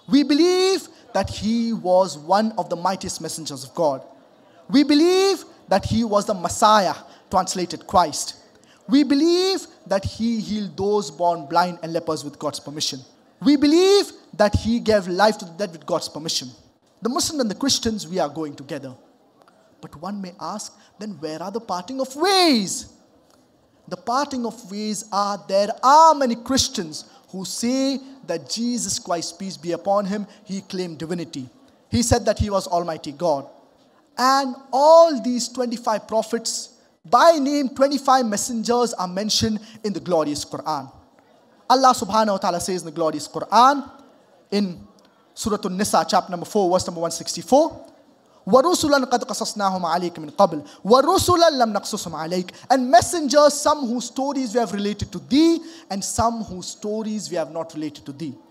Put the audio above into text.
We believe that he was one of the mightiest messengers of God. We believe that he was the Messiah, translated Christ. We believe that he healed those born blind and lepers with God's permission. We believe that he gave life to the dead with God's permission. The Muslims and the Christians, we are going together. But one may ask, then where are the parting of ways? The parting of ways are, there are many Christians who say that Jesus Christ, peace be upon him, he claimed divinity. He said that he was Almighty God. And all these 25 prophets, by name 25 messengers, are mentioned in the glorious Quran. Allah subhanahu wa ta'ala says in the glorious Quran, in Surah An-Nisa, chapter number 4, verse number 164, وَرُسُلًا قَدْ قَصَصْنَاهُمْ عَلَيْكَ مِنْ قَبْلِ وَرُسُلًا لَمْ نَقْصُصْهُمْ عَلَيْكَ. And messengers, some whose stories we have related to thee, and some whose stories we have not related to thee.